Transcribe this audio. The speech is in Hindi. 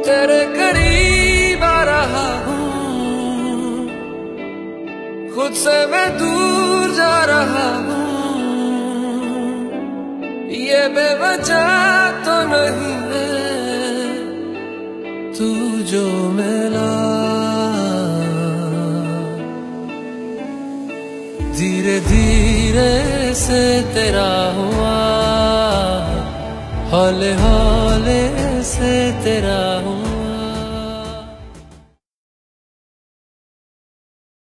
तेरे करीब आ रहा हूँ, खुद से मैं दूर जा रहा हूँ। ये बेवजह तो नहीं है तू जो मिला, धीरे धीरे से तेरा हुआ, हौले हौले से तेरा हुआ।